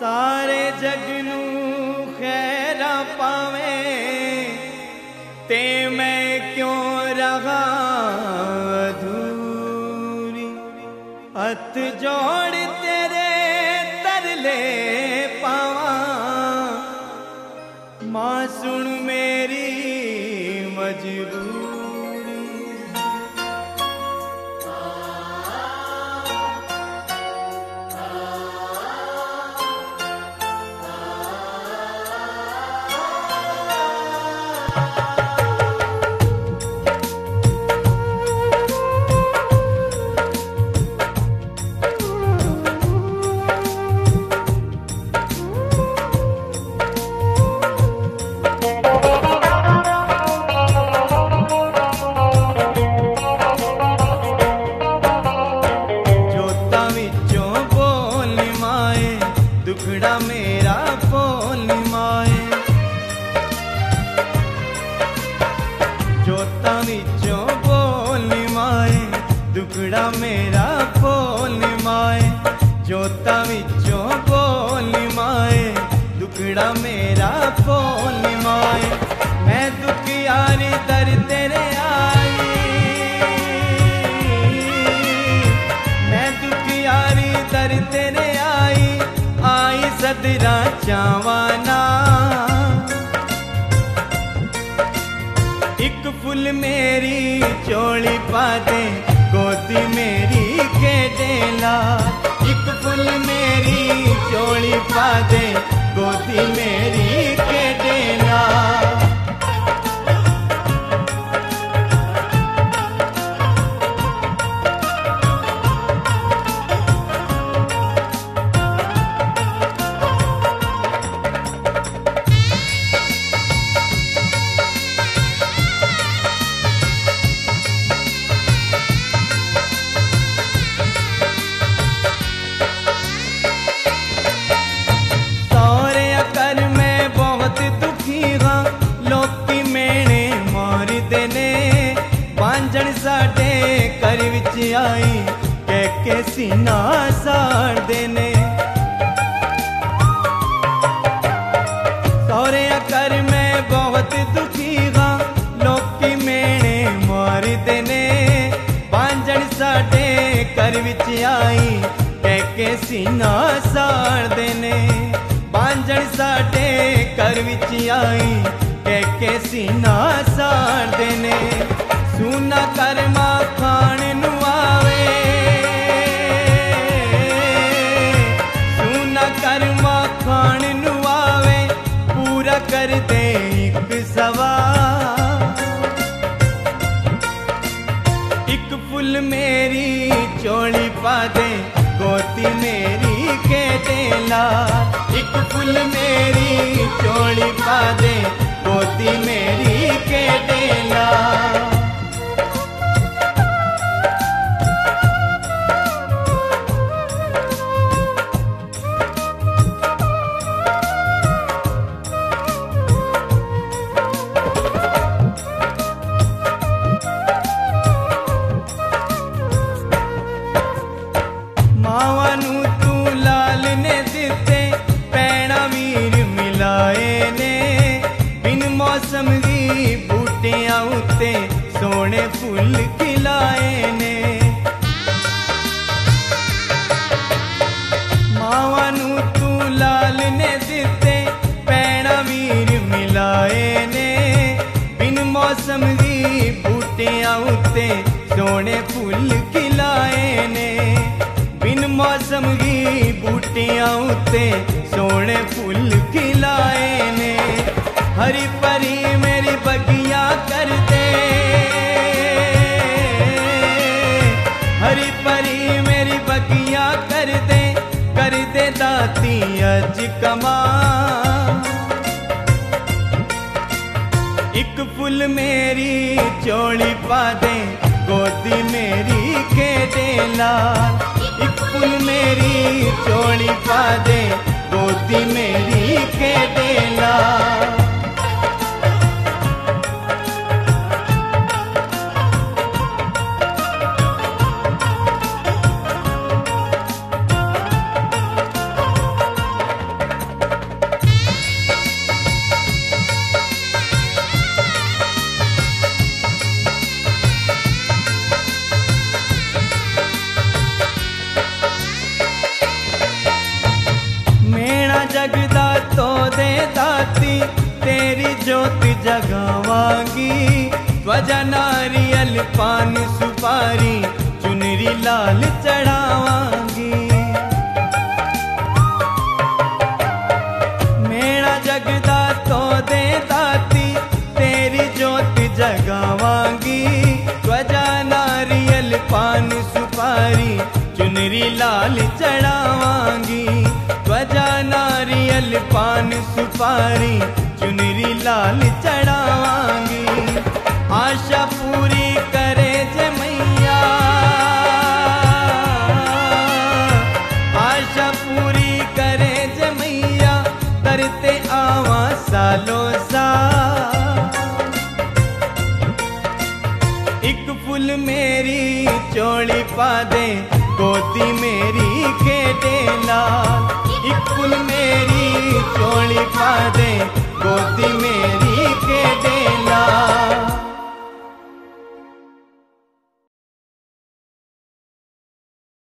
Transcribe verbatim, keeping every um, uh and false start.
सारे जग नू खैरा पावे ते मैं क्यों रहा अधूरी। हथ जोड़ तेरे तरले पावा मां सुन मेरी मजबूरी। दुखड़ा मेरा बोल माए जोता विचों बोल माए। दुखड़ा मेरा बोल माए जोता विचों बोल माए। दुखड़ा मेरा बोल माए। मैं दुखियारी दर तेरे आई। मैं दुखियारी दर तेरे आई आई सदरा चावाना। एक फुल मेरी चोली पा दे गोदी मेरी खेडेला। एक फुल मेरी चोली पा दे गोदी मेरी खेडेला। साडे घर विच आई कह के सीना साड़ देने। सौरे घर में बहुत दुखी हाँ लोकी मेने मार देने। बांझण साडे घर विच आई कह के सीना साड़ देने। बांझण साडे घर विच आई कह के सीना साड़ देने। सूना कर्मा खान नू आवे सूना कर्मा खान नू आवे पूरा कर दे एक सवाल। एक फुल मेरी चोली पा दे गोदी मेरी खेडेला। एक फुल मेरी चोली पा दे गोदी मेरी खेडेला। मौसम दी बूटियां उत्ते सोने फुल खिलाए ने। मावां नू तू लाल ने दिते पैणा वीर मिलाए ने। बिन मौसम दी बूटियां उत्ते सोने फुल खिलाए ने। बिन मौसम दी बूटियां उत्ते सोने फुल खिलाए ने। हरी परी मेरी बगिया कर दे हरी परी मेरी बगिया कर दे कर दे दाती अज कमा। एक फुल मेरी चोली पा दे गोदी मेरी खेडेला। एक फुल मेरी चोली पा दे गोदी मेरी खेडेला। तो दे दाती तेरी ज्योति जगावांगी। ध्वजा नारियल पान सुपारी चुनरी लाल चढ़ावांगी। मेरा जगदा तो दे दाती तेरी ज्योति जगावांगी। ध्वजा नारियल पान सुपारी चुनरी लाल चढ़ावांगी। ध्वजा नारियल पान सुपारी चुनरी लाल चढ़ावांगी। आशा पूरी करे जे मैया, आशा पूरी करे जे मैया, करते आवा सालो साल। एक फूल मेरी चोली पा दे गोदी मेरी खेटे लाल। एक फूल मेरी चोली पा दे गोदी में